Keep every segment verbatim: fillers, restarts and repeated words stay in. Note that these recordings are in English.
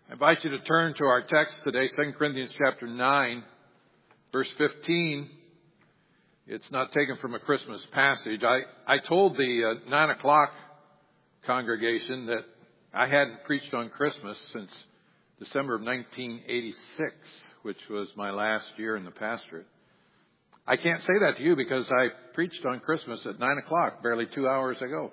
I invite you to turn to our text today, Second Corinthians chapter nine, verse fifteen. It's not taken from a Christmas passage. I, I told the uh, nine o'clock congregation that I hadn't preached on Christmas since December of nineteen eighty-six, which was my last year in the pastorate. I can't say that to you because I preached on Christmas at nine o'clock, barely two hours ago.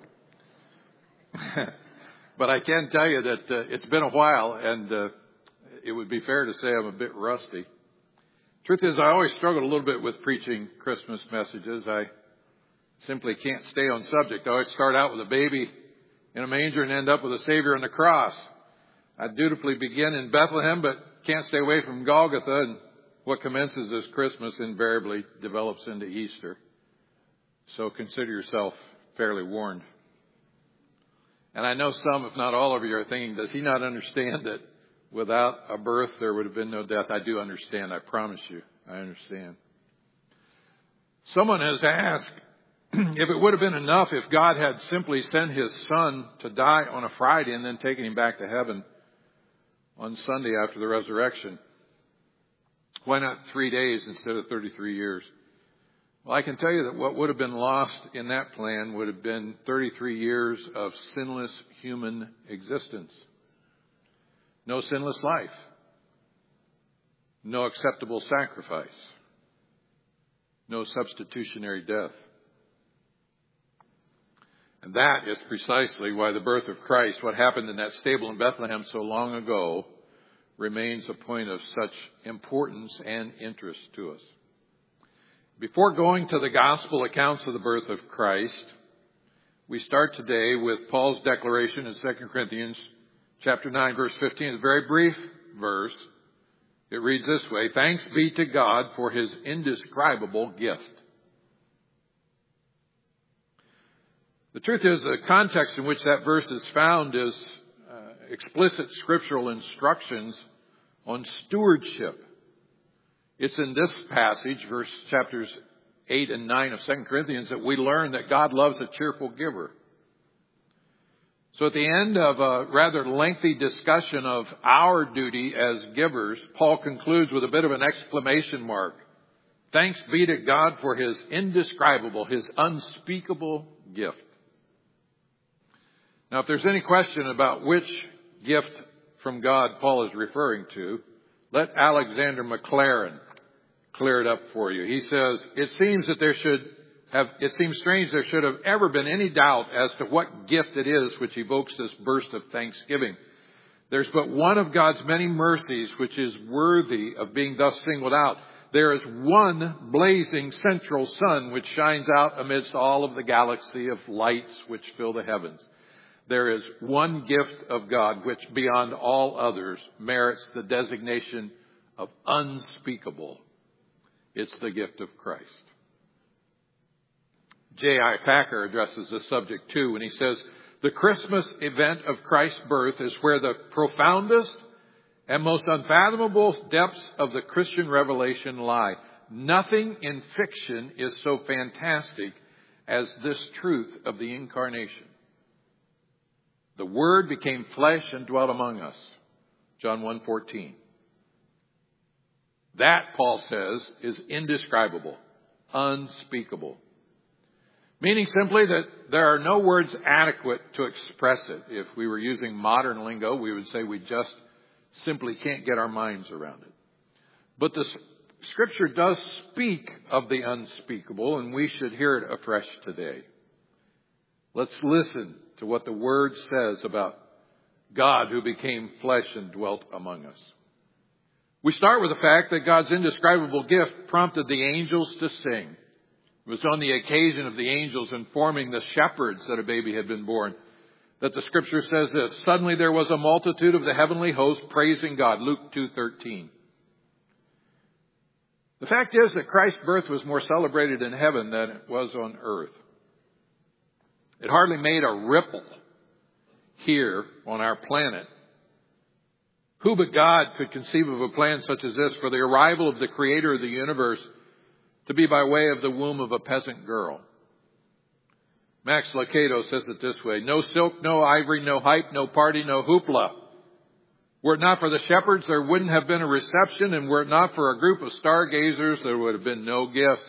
But I can tell you that uh, it's been a while, and uh, it would be fair to say I'm a bit rusty. Truth is, I always struggled a little bit with preaching Christmas messages. I simply can't stay on subject. I always start out with a baby in a manger and end up with a Savior on the cross. I dutifully begin in Bethlehem, but can't stay away from Golgotha, and what commences as Christmas invariably develops into Easter. So consider yourself fairly warned. And I know some, if not all of you, are thinking, does he not understand that without a birth there would have been no death? I do understand. I promise you. I understand. Someone has asked if it would have been enough if God had simply sent his son to die on a Friday and then taken him back to heaven on Sunday after the resurrection. Why not three days instead of thirty-three years? Well, I can tell you that what would have been lost in that plan would have been thirty-three years of sinless human existence. No sinless life. No acceptable sacrifice. No substitutionary death. And that is precisely why the birth of Christ, what happened in that stable in Bethlehem so long ago, remains a point of such importance and interest to us. Before going to the gospel accounts of the birth of Christ, we start today with Paul's declaration in Second Corinthians chapter nine, verse fifteen. It's a very brief verse. It reads this way: "Thanks be to God for his indescribable gift." The truth is, the context in which that verse is found is uh, explicit scriptural instructions on stewardship. It's in this passage, verse chapters eight and nine of Second Corinthians, that we learn that God loves a cheerful giver. So at the end of a rather lengthy discussion of our duty as givers, Paul concludes with a bit of an exclamation mark. Thanks be to God for his indescribable, his unspeakable gift. Now, if there's any question about which gift from God Paul is referring to, let Alexander McLaren clear it up for you. He says, it seems that there should have, it seems strange there should have ever been any doubt as to what gift it is which evokes this burst of thanksgiving. There's but one of God's many mercies which is worthy of being thus singled out. There is one blazing central sun which shines out amidst all of the galaxy of lights which fill the heavens. There is one gift of God which beyond all others merits the designation of unspeakable. It's the gift of Christ. J I Packer addresses this subject too when he says, the Christmas event of Christ's birth is where the profoundest and most unfathomable depths of the Christian revelation lie. Nothing in fiction is so fantastic as this truth of the incarnation. The Word became flesh and dwelt among us. John one fourteen. That, Paul says, is indescribable, unspeakable. Meaning simply that there are no words adequate to express it. If we were using modern lingo, we would say we just simply can't get our minds around it. But the Scripture does speak of the unspeakable, and we should hear it afresh today. Let's listen to what the Word says about God who became flesh and dwelt among us. We start with the fact that God's indescribable gift prompted the angels to sing. It was on the occasion of the angels informing the shepherds that a baby had been born that the Scripture says this: suddenly there was a multitude of the heavenly host praising God. Luke two thirteen. The fact is that Christ's birth was more celebrated in heaven than it was on earth. It hardly made a ripple here on our planet. Who but God could conceive of a plan such as this for the arrival of the Creator of the universe to be by way of the womb of a peasant girl? Max Lucado says it this way: no silk, no ivory, no hype, no party, no hoopla. Were it not for the shepherds, there wouldn't have been a reception, and were it not for a group of stargazers, there would have been no gifts.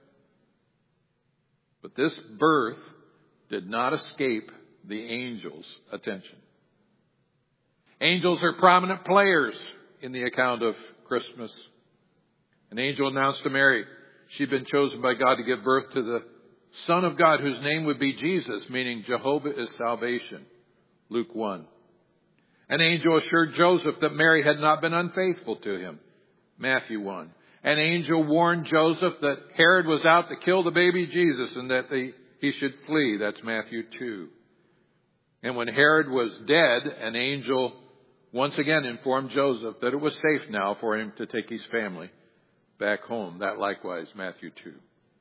But this birth did not escape the angels' attention. Angels are prominent players in the account of Christmas. An angel announced to Mary she'd been chosen by God to give birth to the Son of God, whose name would be Jesus, meaning Jehovah is salvation. Luke one. An angel assured Joseph that Mary had not been unfaithful to him. Matthew one. An angel warned Joseph that Herod was out to kill the baby Jesus and that they, he should flee. That's Matthew two. And when Herod was dead, an angel once again informed Joseph that it was safe now for him to take his family back home. That likewise, Matthew two.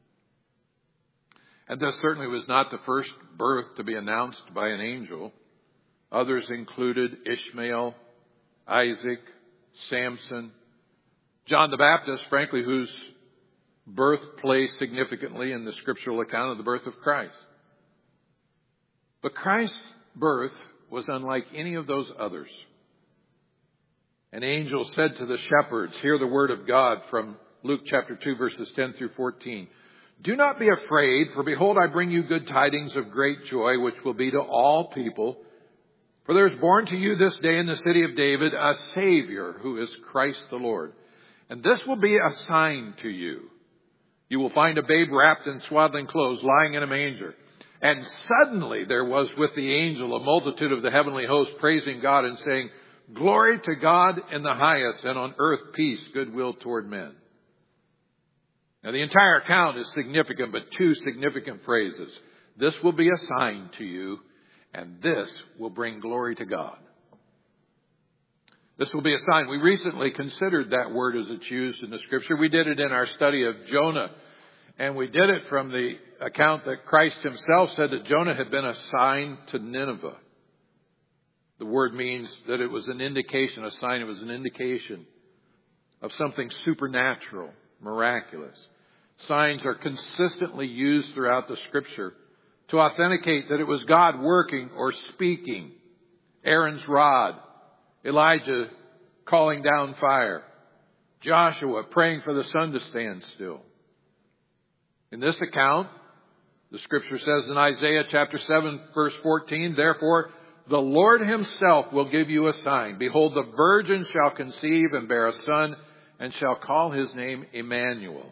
And this certainly was not the first birth to be announced by an angel. Others included Ishmael, Isaac, Samson, John the Baptist, frankly, whose birth plays significantly in the scriptural account of the birth of Christ. But Christ's birth was unlike any of those others. An angel said to the shepherds, hear the word of God from Luke chapter two, verses ten through fourteen. Do not be afraid, for behold, I bring you good tidings of great joy, which will be to all people. For there is born to you this day in the city of David a Savior, who is Christ the Lord. And this will be a sign to you. You will find a babe wrapped in swaddling clothes, lying in a manger. And suddenly there was with the angel a multitude of the heavenly host, praising God and saying, Glory to God in the highest, and on earth peace, goodwill toward men. Now the entire account is significant, but two significant phrases. This will be a sign to you, and this will bring glory to God. This will be a sign. We recently considered that word as it's used in the scripture. We did it in our study of Jonah. And we did it from the account that Christ himself said that Jonah had been a sign to Nineveh. The word means that it was an indication, a sign. It was an indication of something supernatural, miraculous. Signs are consistently used throughout the scripture to authenticate that it was God working or speaking. Aaron's rod, Elijah calling down fire, Joshua praying for the sun to stand still. In this account, the scripture says in Isaiah chapter seven, verse fourteen, therefore the Lord himself will give you a sign. Behold, the virgin shall conceive and bear a son, and shall call his name Emmanuel.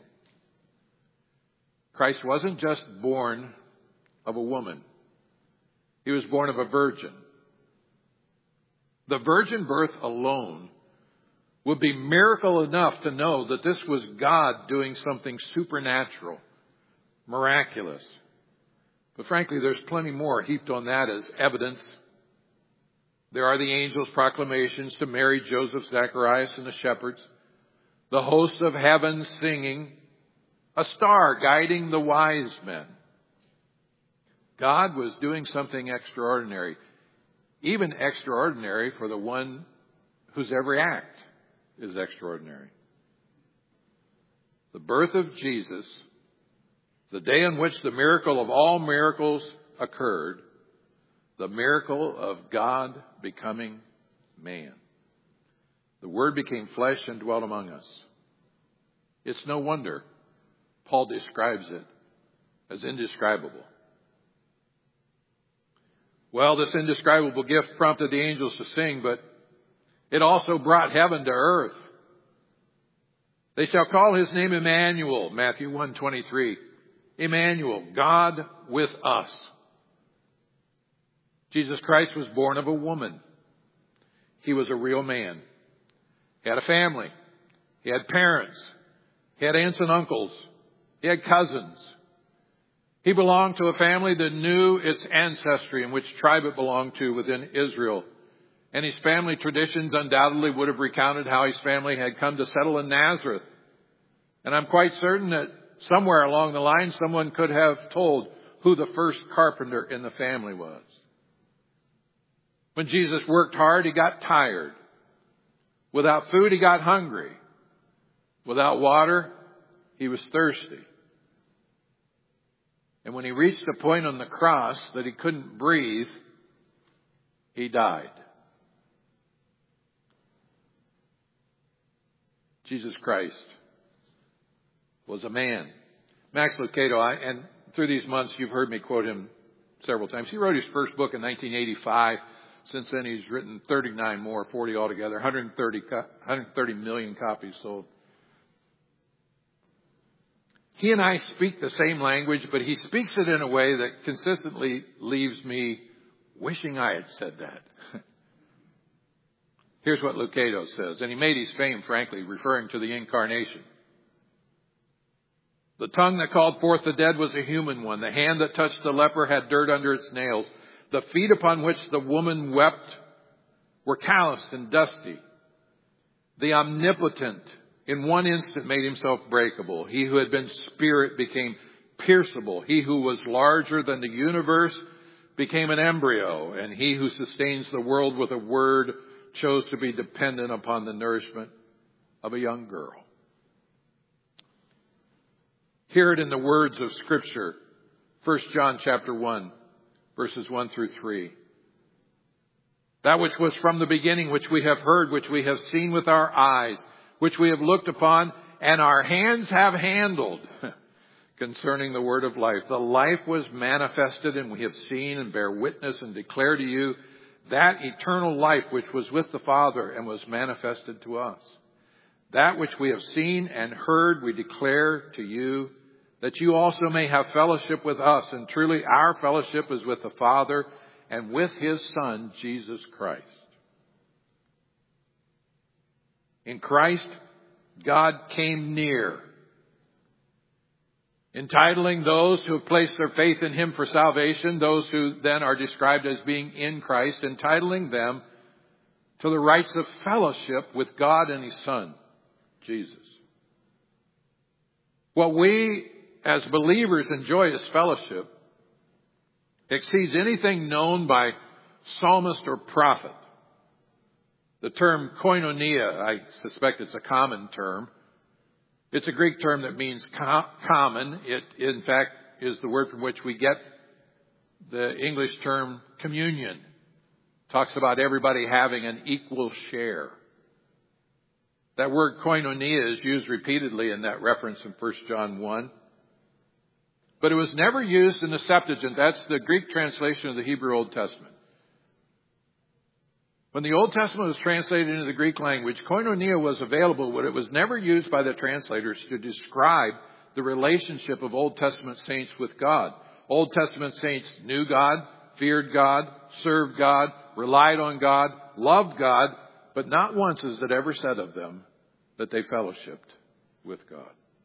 Christ wasn't just born of a woman. He was born of a virgin. The virgin birth alone would be miracle enough to know that this was God doing something supernatural, miraculous. But frankly, there's plenty more heaped on that as evidence. There are the angels' proclamations to Mary, Joseph, Zacharias, and the shepherds. The hosts of heaven singing. A star guiding the wise men. God was doing something extraordinary. Even extraordinary for the one whose every act is extraordinary. The birth of Jesus, the day in which the miracle of all miracles occurred, the miracle of God becoming man. The Word became flesh and dwelt among us. It's no wonder Paul describes it as indescribable. Well, this indescribable gift prompted the angels to sing, but it also brought heaven to earth. They shall call his name Emmanuel, Matthew one twenty-three. Emmanuel, God with us. Jesus Christ was born of a woman. He was a real man. He had a family. He had parents. He had aunts and uncles. He had cousins. He belonged to a family that knew its ancestry and which tribe it belonged to within Israel. And his family traditions undoubtedly would have recounted how his family had come to settle in Nazareth. And I'm quite certain that somewhere along the line, someone could have told who the first carpenter in the family was. When Jesus worked hard, he got tired. Without food, he got hungry. Without water, he was thirsty. And when he reached a point on the cross that he couldn't breathe, he died. Jesus Christ was a man. Max Lucado, I, and through these months you've heard me quote him several times. He wrote his first book in nineteen eighty-five. Since then he's written thirty-nine more, forty altogether, one hundred thirty, one hundred thirty million copies sold. He and I speak the same language, but he speaks it in a way that consistently leaves me wishing I had said that. Here's what Lucado says, and he made his fame, frankly, referring to the incarnation. The tongue that called forth the dead was a human one. The hand that touched the leper had dirt under its nails. The feet upon which the woman wept were calloused and dusty. The omnipotent in one instant made himself breakable. He who had been spirit became pierceable. He who was larger than the universe became an embryo. And he who sustains the world with a word chose to be dependent upon the nourishment of a young girl. Hear it in the words of Scripture. First John chapter one, verses one through three. That which was from the beginning, which we have heard, which we have seen with our eyes, which we have looked upon, and our hands have handled concerning the word of life. The life was manifested, and we have seen and bear witness and declare to you that eternal life which was with the Father and was manifested to us. That which we have seen and heard we declare to you, that you also may have fellowship with us. And truly our fellowship is with the Father and with His Son, Jesus Christ. In Christ, God came near, entitling those who have placed their faith in Him for salvation, those who then are described as being in Christ, entitling them to the rights of fellowship with God and His Son, Jesus. What we as believers enjoy as fellowship exceeds anything known by psalmist or prophet. The term koinonia, I suspect it's a common term. It's a Greek term that means com- common. It, in fact, is the word from which we get the English term communion. Talks about everybody having an equal share. That word koinonia is used repeatedly in that reference in First John one. But it was never used in the Septuagint. That's the Greek translation of the Hebrew Old Testament. When the Old Testament was translated into the Greek language, koinonia was available, but it was never used by the translators to describe the relationship of Old Testament saints with God. Old Testament saints knew God, feared God, served God, relied on God, loved God, but not once is it ever said of them that they fellowshipped with God.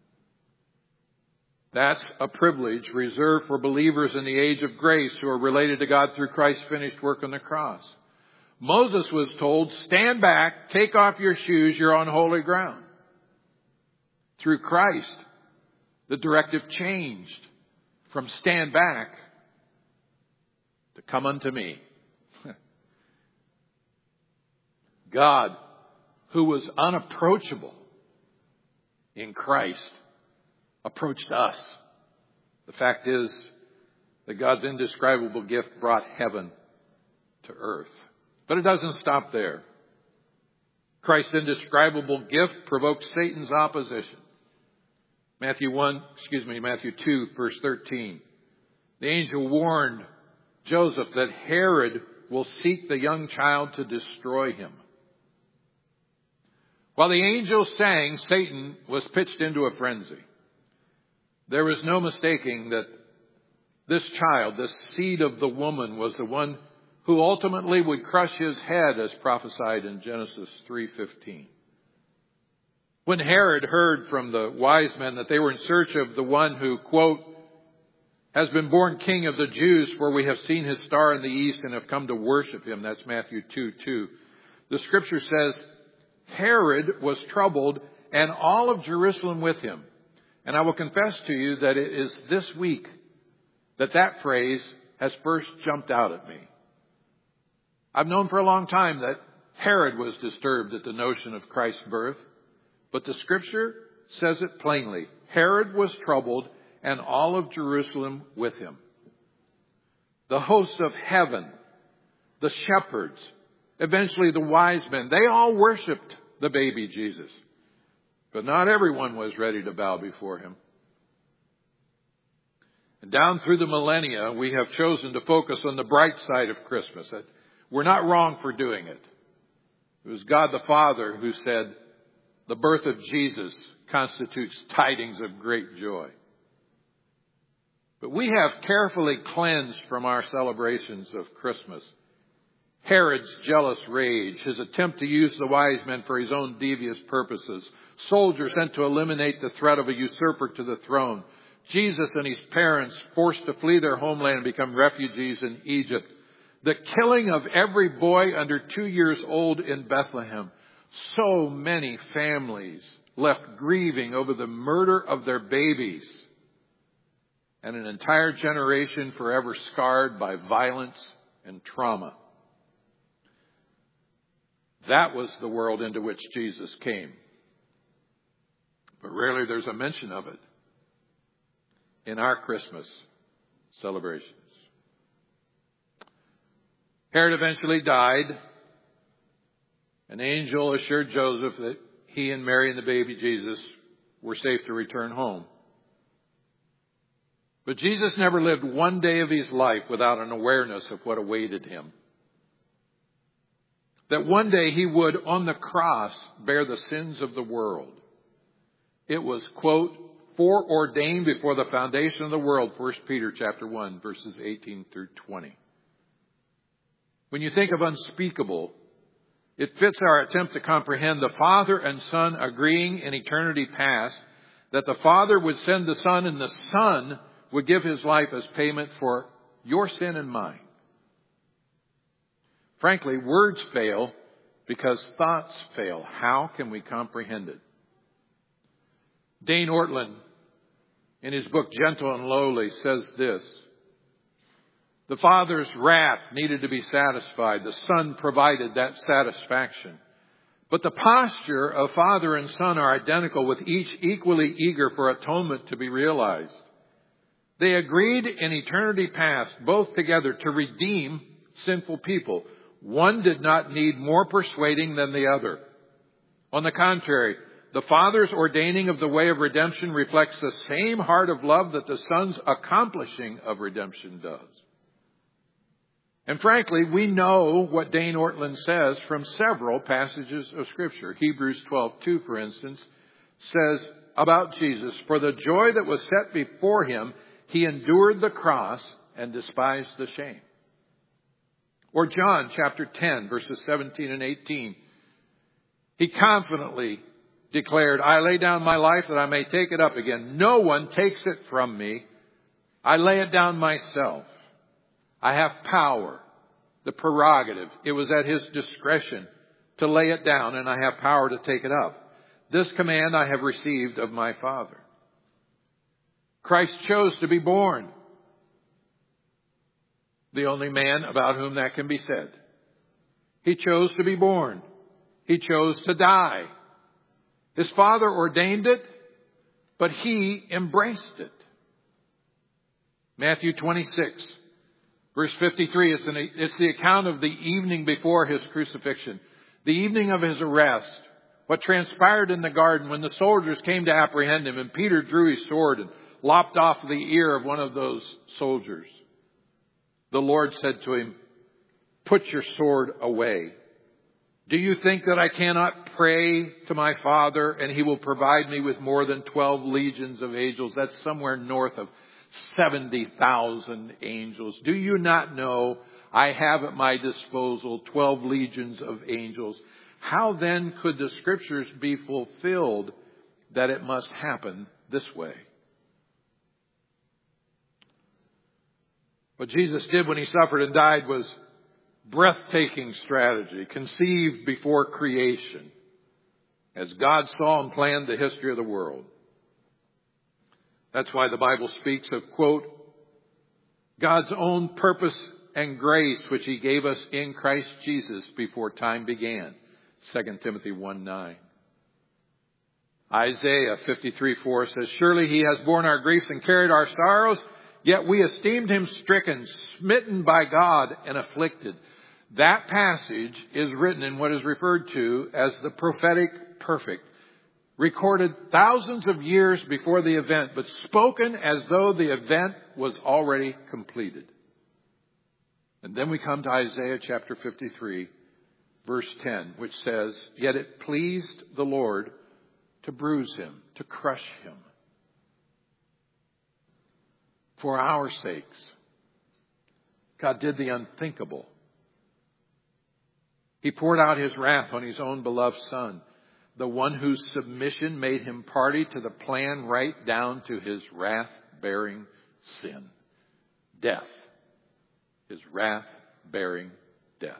That's a privilege reserved for believers in the age of grace who are related to God through Christ's finished work on the cross. Moses was told, stand back, take off your shoes, you're on holy ground. Through Christ, the directive changed from stand back to come unto me. God, who was unapproachable in Christ, approached us. The fact is that God's indescribable gift brought heaven to earth. But it doesn't stop there. Christ's indescribable gift provoked Satan's opposition. Matthew one, excuse me, Matthew two, verse thirteen. The angel warned Joseph that Herod will seek the young child to destroy him. While the angel sang, Satan was pitched into a frenzy. There was no mistaking that this child, this seed of the woman, was the one who ultimately would crush his head, as prophesied in Genesis three fifteen. When Herod heard from the wise men that they were in search of the one who, quote, has been born king of the Jews, for we have seen his star in the east and have come to worship him. That's Matthew two two. The scripture says, Herod was troubled and all of Jerusalem with him. And I will confess to you that it is this week that that phrase has first jumped out at me. I've known for a long time that Herod was disturbed at the notion of Christ's birth, but the scripture says it plainly. Herod was troubled and all of Jerusalem with him. The hosts of heaven, the shepherds, eventually the wise men, they all worshiped the baby Jesus. But not everyone was ready to bow before him. And down through the millennia, we have chosen to focus on the bright side of Christmas. We're not wrong for doing it. It was God the Father who said, the birth of Jesus constitutes tidings of great joy. But we have carefully cleansed from our celebrations of Christmas Herod's jealous rage, his attempt to use the wise men for his own devious purposes, soldiers sent to eliminate the threat of a usurper to the throne, Jesus and his parents forced to flee their homeland and become refugees in Egypt, the killing of every boy under two years old in Bethlehem. So many families left grieving over the murder of their babies, and an entire generation forever scarred by violence and trauma. That was the world into which Jesus came. But rarely there's a mention of it in our Christmas celebrations. Herod eventually died. An angel assured Joseph that he and Mary and the baby Jesus were safe to return home. But Jesus never lived one day of his life without an awareness of what awaited him. That one day he would, on the cross, bear the sins of the world. It was, quote, foreordained before the foundation of the world, First Peter chapter one, verses eighteen through twenty. When you think of unspeakable, it fits our attempt to comprehend the Father and Son agreeing in eternity past that the Father would send the Son and the Son would give his life as payment for your sin and mine. Frankly, words fail because thoughts fail. How can we comprehend it? Dane Ortlund, in his book Gentle and Lowly, says this: the Father's wrath needed to be satisfied. The Son provided that satisfaction. But the posture of Father and Son are identical, with each equally eager for atonement to be realized. They agreed in eternity past, both together, to redeem sinful people. One did not need more persuading than the other. On the contrary, the Father's ordaining of the way of redemption reflects the same heart of love that the Son's accomplishing of redemption does. And frankly, we know what Dane Ortlund says from several passages of Scripture. Hebrews twelve two, for instance, says about Jesus, for the joy that was set before him, he endured the cross and despised the shame. Or John chapter ten, verses seventeen and eighteen. He confidently declared, I lay down my life that I may take it up again. No one takes it from me. I lay it down myself. I have power, the prerogative. It was at his discretion to lay it down, and I have power to take it up. This command I have received of my Father. Christ chose to be born. The only man about whom that can be said. He chose to be born. He chose to die. His Father ordained it, but he embraced it. Matthew twenty-six, verse fifty-three, it's, an, it's the account of the evening before his crucifixion, the evening of his arrest, what transpired in the garden when the soldiers came to apprehend him, and Peter drew his sword and lopped off the ear of one of those soldiers. The Lord said to him, put your sword away. Do you think that I cannot pray to my Father and he will provide me with more than twelve legions of angels? That's somewhere north of seventy thousand angels. Do you not know I have at my disposal twelve legions of angels? How then could the Scriptures be fulfilled that it must happen this way? What Jesus did when he suffered and died was breathtaking strategy, conceived before creation, as God saw and planned the history of the world. That's why the Bible speaks of, quote, God's own purpose and grace which he gave us in Christ Jesus before time began. Second Timothy one nine. Isaiah fifty-three four says, surely he has borne our griefs and carried our sorrows, yet we esteemed him stricken, smitten by God, and afflicted. That passage is written in what is referred to as the prophetic perfect. recorded thousands of years before the event, but spoken as though the event was already completed. And then we come to Isaiah chapter fifty-three, verse ten, which says, "Yet it pleased the Lord to bruise him, to crush him. For our sakes, God did the unthinkable. He poured out his wrath on his own beloved Son, the one whose submission made him party to the plan right down to his wrath-bearing sin. Death. His wrath-bearing death."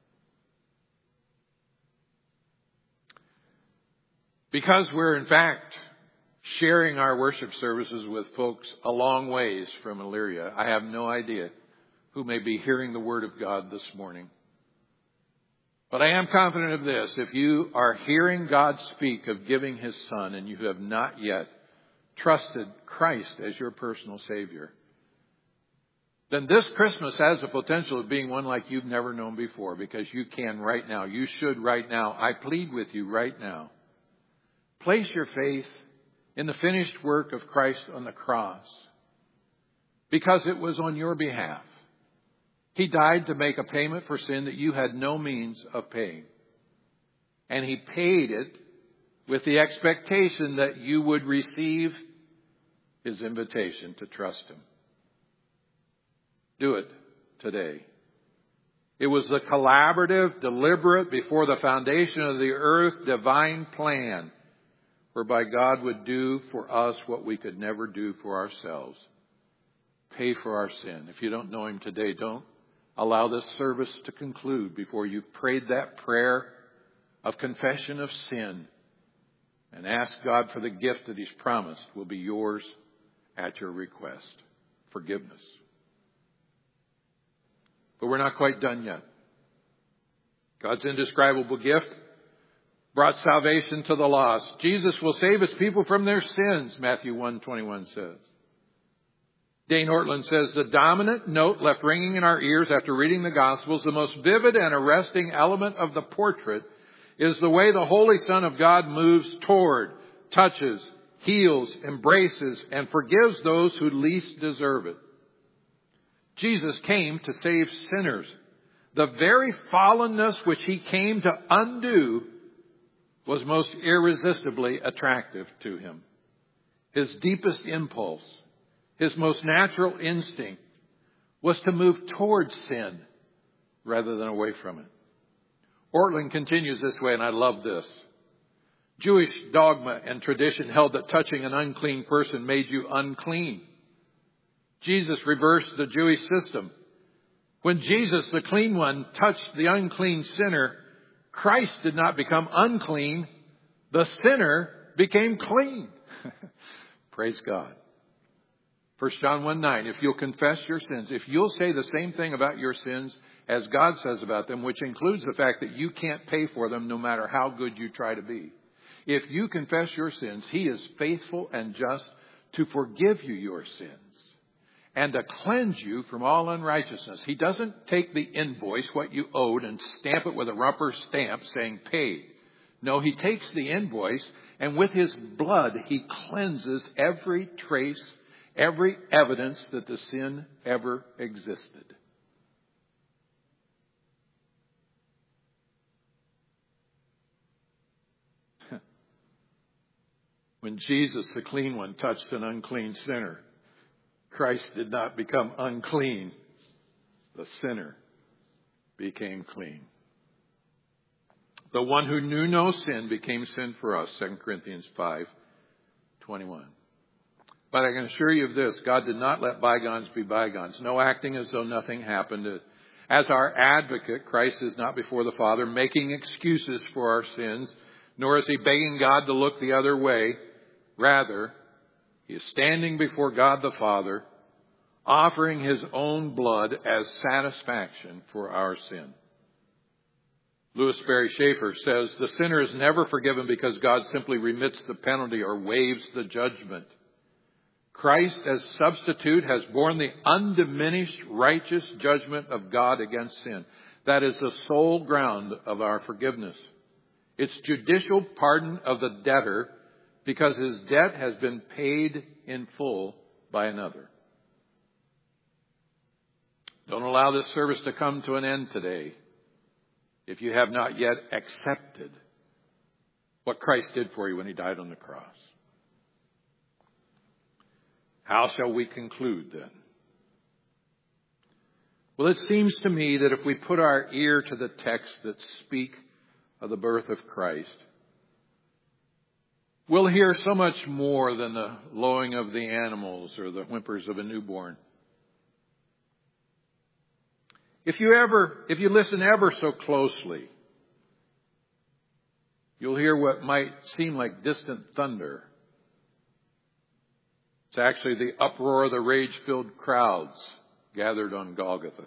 Because we're in fact sharing our worship services with folks a long ways from Elyria, I have no idea who may be hearing the Word of God this morning. But I am confident of this: if you are hearing God speak of giving his Son and you have not yet trusted Christ as your personal Savior, then this Christmas has the potential of being one like you've never known before, because you can right now. You should right now. I plead with you right now. Place your faith in the finished work of Christ on the cross, because it was on your behalf. He died to make a payment for sin that you had no means of paying. And he paid it with the expectation that you would receive his invitation to trust him. Do it today. It was the collaborative, deliberate, before the foundation of the earth, divine plan whereby God would do for us what we could never do for ourselves. Pay for our sin. If you don't know him today, don't allow this service to conclude before you've prayed that prayer of confession of sin and ask God for the gift that he's promised will be yours at your request. Forgiveness. But we're not quite done yet. God's indescribable gift brought salvation to the lost. Jesus will save his people from their sins, Matthew one twenty-one says. Dane Ortland says, "The dominant note left ringing in our ears after reading the Gospels, the most vivid and arresting element of the portrait, is the way the Holy Son of God moves toward, touches, heals, embraces, and forgives those who least deserve it. Jesus came to save sinners. The very fallenness which he came to undo was most irresistibly attractive to him. His deepest impulse, his most natural instinct, was to move towards sin rather than away from it." Ortland continues this way, and I love this. "Jewish dogma and tradition held that touching an unclean person made you unclean. Jesus reversed the Jewish system. When Jesus, the clean one, touched the unclean sinner, Christ did not become unclean. The sinner became clean." Praise God. First John one nine, if you'll confess your sins, if you'll say the same thing about your sins as God says about them, which includes the fact that you can't pay for them no matter how good you try to be. If you confess your sins, he is faithful and just to forgive you your sins and to cleanse you from all unrighteousness. He doesn't take the invoice, what you owed, and stamp it with a rubber stamp saying paid. No, he takes the invoice, and with his blood, he cleanses every trace, every evidence that the sin ever existed. When Jesus, the clean one, touched an unclean sinner, Christ did not become unclean. The sinner became clean. The one who knew no sin became sin for us, Second Corinthians five twenty-one. But I can assure you of this, God did not let bygones be bygones. No acting as though nothing happened. As our advocate, Christ is not before the Father making excuses for our sins, nor is he begging God to look the other way. Rather, he is standing before God the Father, offering his own blood as satisfaction for our sin. Louis Sperry Schaeffer says, "The sinner is never forgiven because God simply remits the penalty or waives the judgment. Christ as substitute has borne the undiminished righteous judgment of God against sin. That is the sole ground of our forgiveness. It's judicial pardon of the debtor because his debt has been paid in full by another. Don't allow this service to come to an end today if you have not yet accepted what Christ did for you when he died on the cross. How shall we conclude then? Well, it seems to me that if we put our ear to the texts that speak of the birth of Christ, we'll hear so much more than the lowing of the animals or the whimpers of a newborn. If you ever, if you listen ever so closely, you'll hear what might seem like distant thunder. It's actually the uproar of the rage-filled crowds gathered on Golgotha.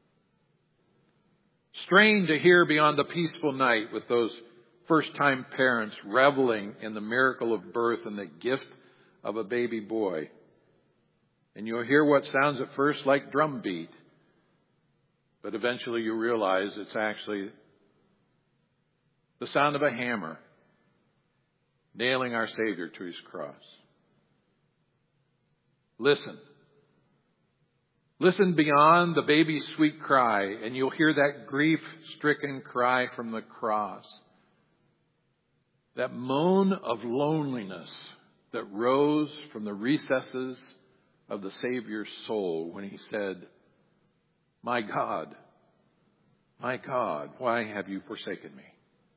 Strained to hear beyond the peaceful night with those first-time parents reveling in the miracle of birth and the gift of a baby boy. And you'll hear what sounds at first like drumbeat, but eventually you realize it's actually the sound of a hammer nailing our Savior to his cross. Listen. Listen beyond the baby's sweet cry, and you'll hear that grief-stricken cry from the cross. That moan of loneliness that rose from the recesses of the Savior's soul when he said, "My God, my God, why have you forsaken me?"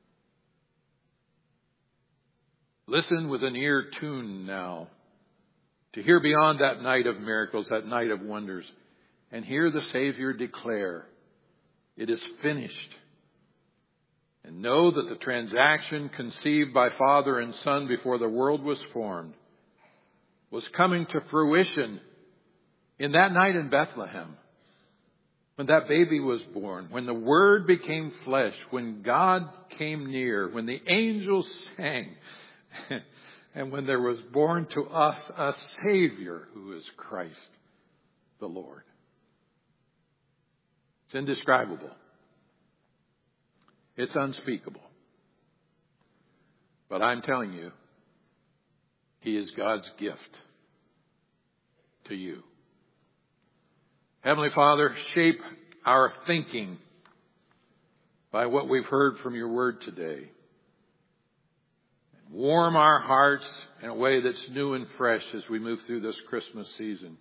Listen with an ear tuned now to hear beyond that night of miracles, that night of wonders, and hear the Savior declare, "It is finished." And know that the transaction conceived by Father and Son before the world was formed was coming to fruition in that night in Bethlehem, when that baby was born, when the Word became flesh, when God came near, when the angels sang, and when there was born to us a Savior who is Christ the Lord. It's indescribable. It's unspeakable. But I'm telling you, he is God's gift to you. Heavenly Father, shape our thinking by what we've heard from your word today. Warm our hearts in a way that's new and fresh as we move through this Christmas season.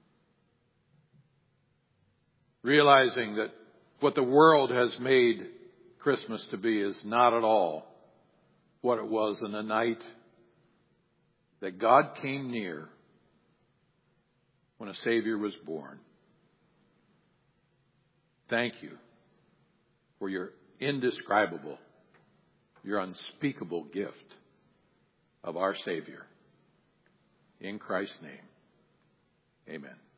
Realizing that what the world has made Christmas to be is not at all what it was in the night that God came near when a Savior was born. Thank you for your indescribable, your unspeakable gift of our Savior. In Christ's name, amen.